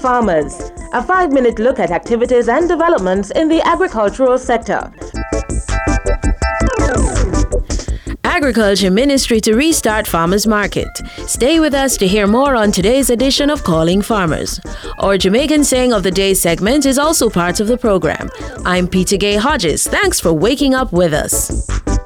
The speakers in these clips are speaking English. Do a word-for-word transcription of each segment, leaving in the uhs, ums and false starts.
Farmers, a five-minute look at activities and developments in the agricultural sector. Agriculture Ministry to restart Farmers Market. Stay with us to hear more on today's edition of Calling Farmers. Our Jamaican Saying of the Day segment is also part of the program. I'm Peter Gay Hodges. Thanks for waking up with us.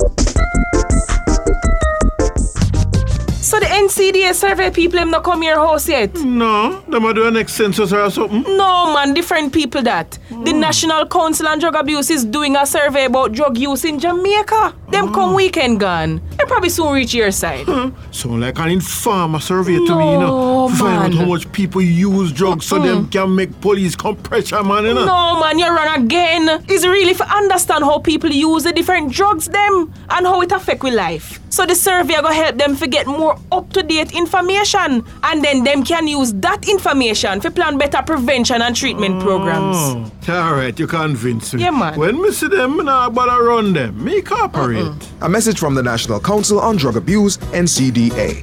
So the N C D A survey people them not come your house yet? No, them are doing next census or something. No man, different people that. Mm. The National Council on Drug Abuse is doing a survey about drug use in Jamaica. Them oh. come weekend gone. They probably soon reach your side. Huh. So like an informer survey no, to me, you know. Man. Find out how much people use drugs so mm. them can make police come pressure, man, you know. No man, you run again. It's really for understand how people use the different drugs them and how it affect with life. So the survey will help them to get more up-to-date information, and then them can use that information to plan better prevention and treatment oh. programs. Alright, you convince me. Yeah, man. When me see them, me nah bother run them. Me cooperate. Uh-uh. A message from the National Council on Drug Abuse, N C D A.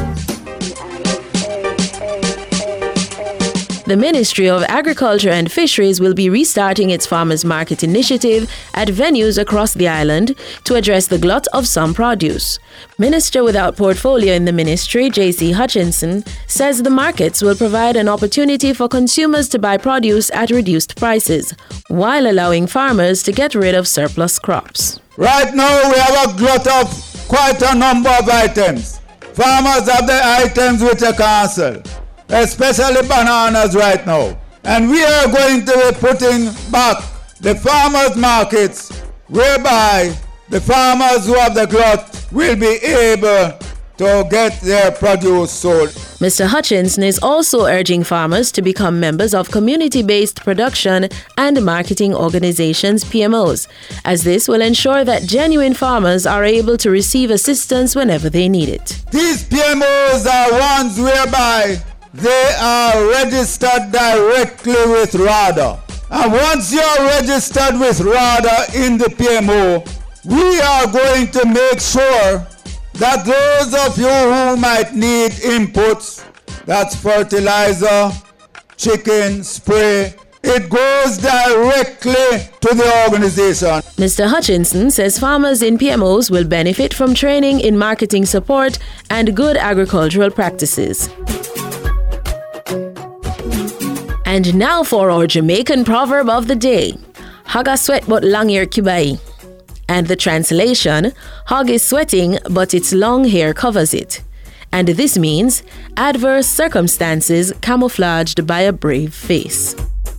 The Ministry of Agriculture and Fisheries will be restarting its farmers market initiative at venues across the island to address the glut of some produce. Minister without portfolio in the ministry, J C Hutchinson, says the markets will provide an opportunity for consumers to buy produce at reduced prices, while allowing farmers to get rid of surplus crops. Right now we have a glut of quite a number of items. Farmers have the items which they cancel, especially bananas right now. And we are going to be putting back the farmers' markets, whereby the farmers who have the glut will be able to get their produce sold. Mister Hutchinson is also urging farmers to become members of community-based production and marketing organizations, P M Os, as this will ensure that genuine farmers are able to receive assistance whenever they need it. These P M Os are ones whereby they are registered directly with RADA. And once you are registered with RADA in the P M O, we are going to make sure that those of you who might need inputs, that's fertilizer, chicken, spray, it goes directly to the organization. Mister Hutchinson says farmers in P M Os will benefit from training in marketing support and good agricultural practices. And now for our Jamaican proverb of the day. Haga sweat but long hair kibai. And the translation, hog is sweating but its long hair covers it. And this means adverse circumstances camouflaged by a brave face.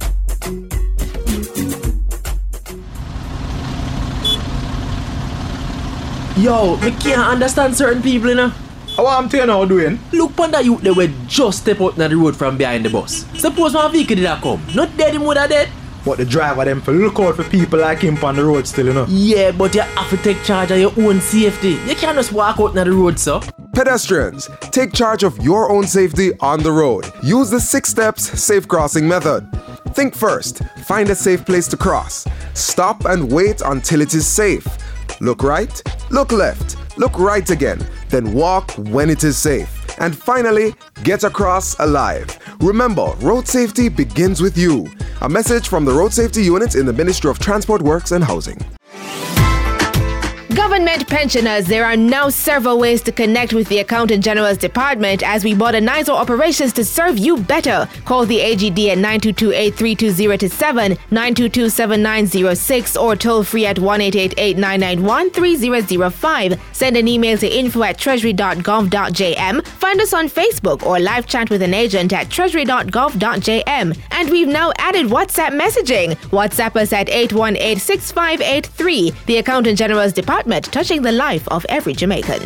Yo, me can't understand certain people, you know. How am I now doing? Look on that youth, they were just step out on the road from behind the bus. Suppose my vehicle did not come. Not dead, him would have dead. But the driver them for look out for people like him on the road still, you know. Yeah, but you have to take charge of your own safety. You can't just walk out on the road, sir. Pedestrians, take charge of your own safety on the road. Use the six steps safe crossing method. Think first, find a safe place to cross. Stop and wait until it is safe. Look right, look left, look right again, then walk when it is safe. And finally, get across alive. Remember, road safety begins with you. A message from the Road Safety Unit in the Ministry of Transport Works and Housing. Government pensioners, there are now several ways to connect with the Accountant General's Department as we modernize our operations to serve you better. Call the A G D at nine two two, eight three two zero two seven, nine two two, seven nine zero six or toll free at one eight eight eight, nine nine one, three zero zero five. Send an email to info at treasury dot gov dot j m. Find us on Facebook or live chat with an agent at treasury dot gov dot j m. And we've now added WhatsApp messaging. WhatsApp us at eight one eight, six five eight three. The Accountant General's Department, touching the life of every Jamaican.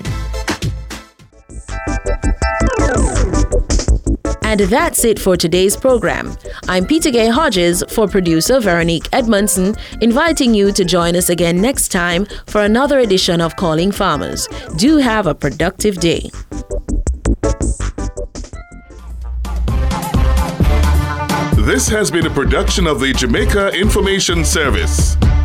And that's it for today's program. I'm Peter Gay Hodges for producer Veronique Edmondson, inviting you to join us again next time for another edition of Calling Farmers. Do have a productive day. This has been a production of the Jamaica Information Service.